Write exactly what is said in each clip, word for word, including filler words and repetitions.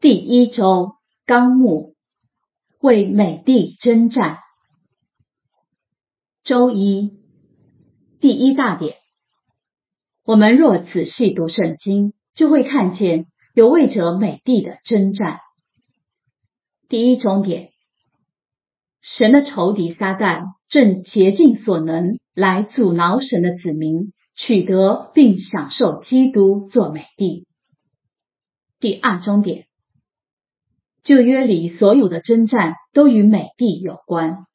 第一周纲目，为美帝征战。周一，第一大点。我们若仔细读圣经，就会看见有为着美帝的征战。第一中点，神的仇敌撒旦正竭尽所能来阻挠神的子民取得并享受基督做美帝。第二中点，旧约里所有的征战都与美帝有关。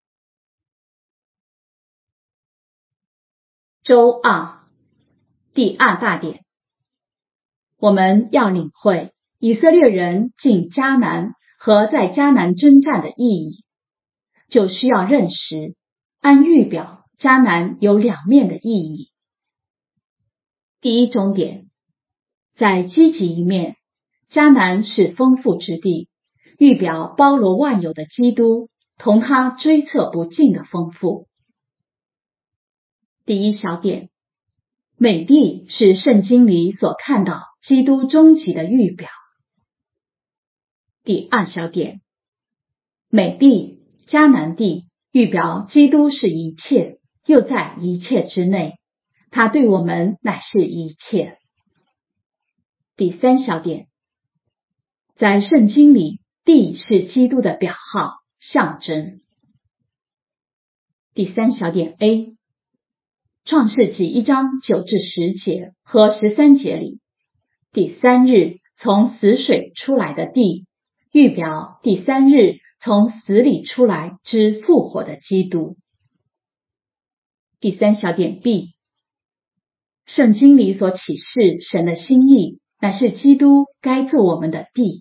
周二，第二大点，我们要领会以色列人进迦南和在迦南征战的意义，就需要认识按预表迦南有两面的意义。第一中点，在积极一面，迦南是丰富之地，预表包罗万有的基督同他追测不尽的丰富。第一小点，美帝是圣经里所看到基督终极的预表。第二小点，美帝、迦南地预表基督是一切，又在一切之内，他对我们乃是一切。第三小点，在圣经里，地是基督的表号、象征。第三小点 A， 创世纪一章九至十节和十三节里，第三日从死水出来的地，预表第三日从死里出来之复活的基督。第三小点 B， 圣经里所启示神的心意，乃是基督该做我们的地。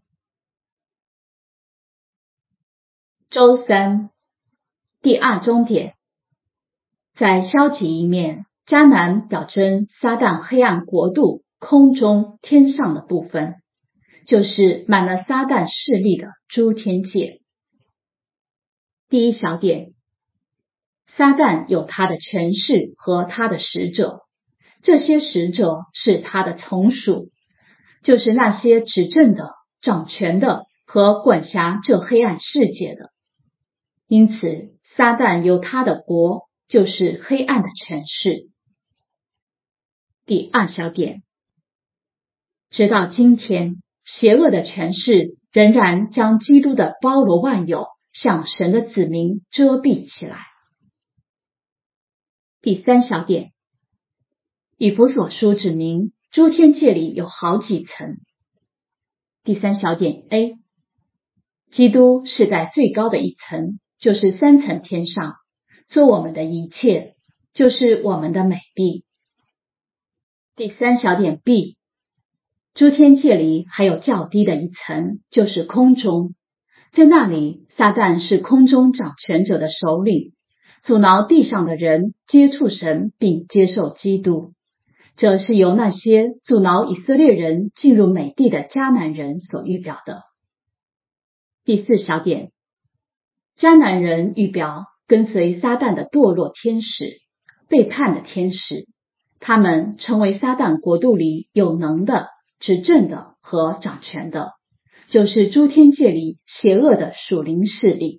周三，第二中点，在消极一面，迦南表征撒旦黑暗国度空中天上的部分，就是满了撒旦势力的诸天界。第一小点，撒旦有他的权势和他的使者，这些使者是他的从属，就是那些执政的、掌权的和管辖这黑暗世界的。因此，撒旦有他的国，就是黑暗的权势。第二小点，直到今天，邪恶的权势仍然将基督的包罗万有向神的子民遮蔽起来。第三小点，以弗所书指明诸天界里有好几层。第三小点 A， 基督是在最高的一层，就是三层天上，做我们的一切，就是我们的美帝。第三小点 B， 诸天界里还有较低的一层，就是空中，在那里撒旦是空中掌权者的首领，阻挠地上的人接触神并接受基督，这是由那些阻挠以色列人进入美地的迦南人所预表的。第四小点，迦南人预表跟随撒旦的堕落天使、背叛的天使，他们成为撒旦国度里有能的、执政的和掌权的，就是诸天界里邪恶的属灵势力。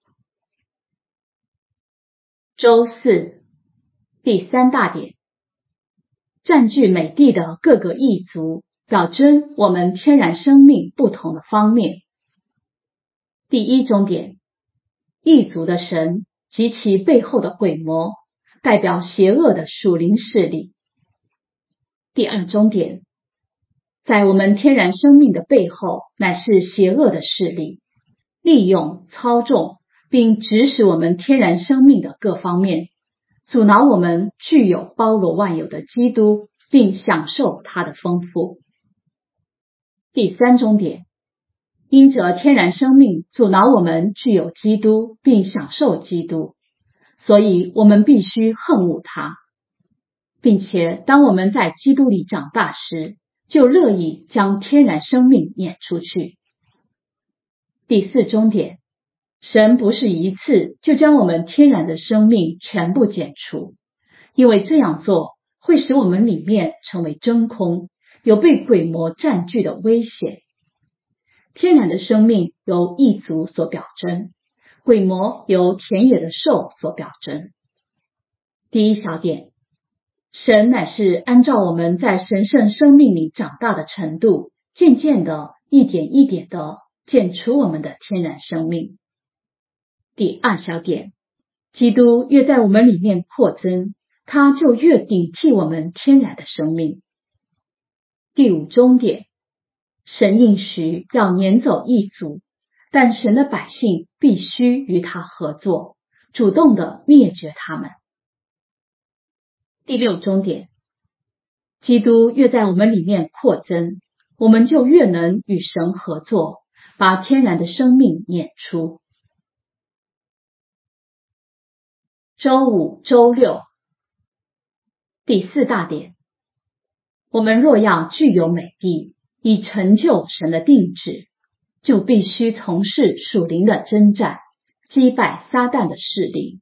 周四，第三大点，占据美地的各个异族，表征我们天然生命不同的方面。第一中点，异族的神及其背后的鬼魔，代表邪恶的属灵势力。第二中点，在我们天然生命的背后，乃是邪恶的势力，利用、操纵并指使我们天然生命的各方面，阻挠我们具有包罗万有的基督，并享受他的丰富。第三中点，因着天然生命阻挠我们具有基督并享受基督，所以我们必须恨恶他，并且当我们在基督里长大时，就乐意将天然生命撵出去。第四中点，神不是一次就将我们天然的生命全部剪除，因为这样做会使我们里面成为真空，有被鬼魔占据的危险。 天然的生命由异族所表征，鬼魔由田野的兽所表征。第一小点，神乃是按照我们在神圣生命里长大的程度，渐渐的一点一点的建出我们的天然生命。第二小点，基督越在我们里面扩增，他就越顶替我们天然的生命。第五终点，神应许要撵走异族，但神的百姓必须与他合作，主动的灭绝他们。第六终点，基督越在我们里面扩增，我们就越能与神合作，把天然的生命撵出。周五、周六，第四大点，我们若要具有美地，以成就神的定旨，就必须从事属灵的征战，击败撒旦的势力。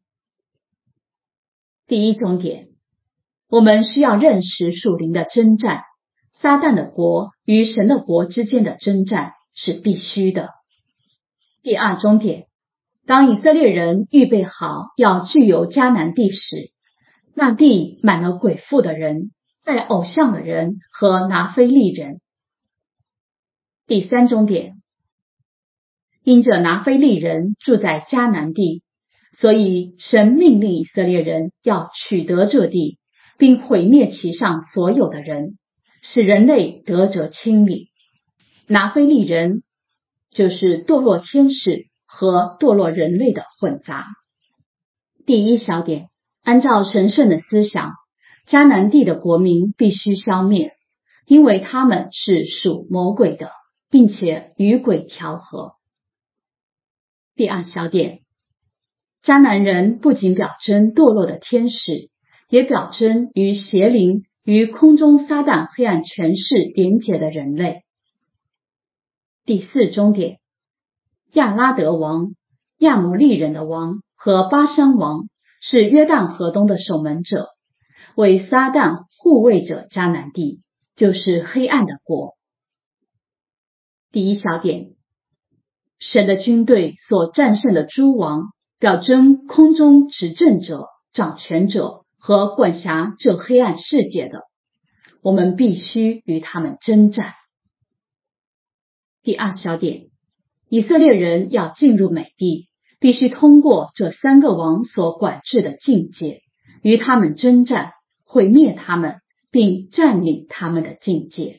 第一终点，我们需要认识属灵的征战，撒旦的国与神的国之间的征战是必须的。第二终点，当以色列人预备好要具有迦南地时，那地满了鬼妇的人、拜偶像的人和拿非利人。第三终点，因着拿非利人住在迦南地，所以神命令以色列人要取得这地，并毁灭其上所有的人，使人类得着清理。拿非利人就是堕落天使和堕落人类的混杂。第一小点，按照神圣的思想，迦南地的国民必须消灭，因为他们是属魔鬼的，并且与鬼调和。第二小点，迦南人不仅表征堕落的天使，也表征与邪灵、与空中撒旦黑暗权势连结的人类。第四终点，亚拉德王、亚摩利人的王和巴珊王是约旦河东的守门者，为撒旦护卫者迦南地，就是黑暗的国。第一小点，神的军队所战胜的诸王，表征空中执政者、掌权者和管辖这黑暗世界的，我们必须与他们征战。第二小点，以色列人要进入美地，必须通过这三个王所管制的境界，与他们征战，毁灭他们，并占领他们的境界。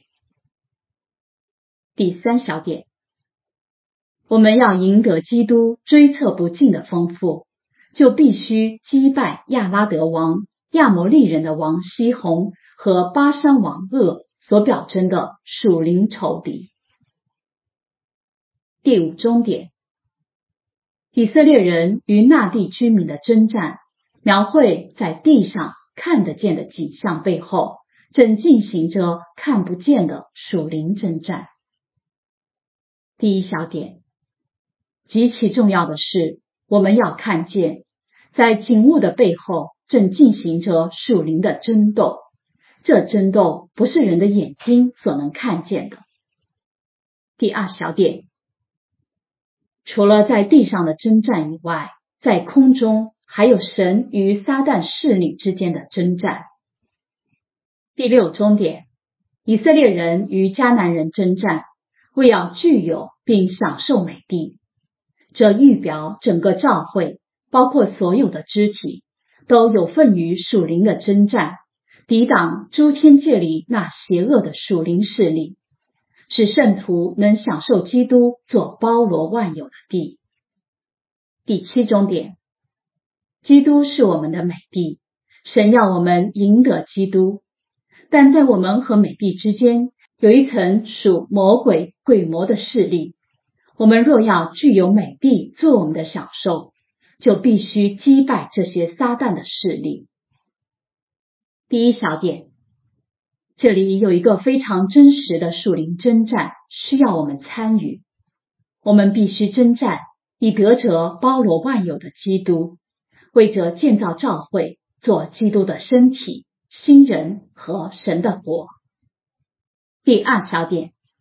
第三小点，我们要赢得基督追测不尽的丰富，就必须击败亚拉德王、亚摩利人的王西宏和巴珊王噩所表征的属灵仇敌。第五终点，以色列人与那地居民的征战，描绘在地上看得见的景象背后，正进行着看不见的属灵征战。第一小点，极其重要的是，我们要看见，在景物的背后正进行着属灵的争斗，这争斗不是人的眼睛所能看见的。第二小点，除了在地上的征战以外，在空中还有神与撒旦势力之间的征战。第六终点，以色列人与迦南人征战，为要具有并享受美地。这预表整个教会，包括所有的肢体，都有份于属灵的征战，抵挡诸天界里那邪恶的属灵势力，使圣徒能享受基督做包罗万有的地。第七终点，基督是我们的美地，神要我们赢得基督，但在我们和美地之间有一层属魔鬼鬼魔的势力，我们若要具有美地做我们的享受，就必须击败这些撒旦的势力。第一小点，这里有一个非常真实的属灵征战，需要我们参与。我们必须征战，以得着包罗万有的基督，为着建造教会，做基督的身体、新人和神的国。第二小点，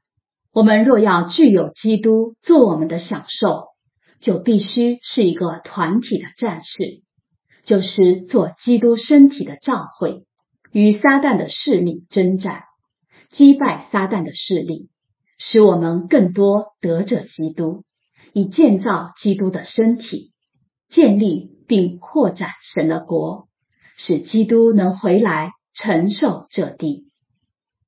我们若要具有基督做我们的享受，就必须是一个团体的战士，就是做基督身体的教会，与撒旦的势力征战，击败撒旦的势力，使我们更多得着基督，以建造基督的身体，建立并扩展神的国，使基督能回来承受这地。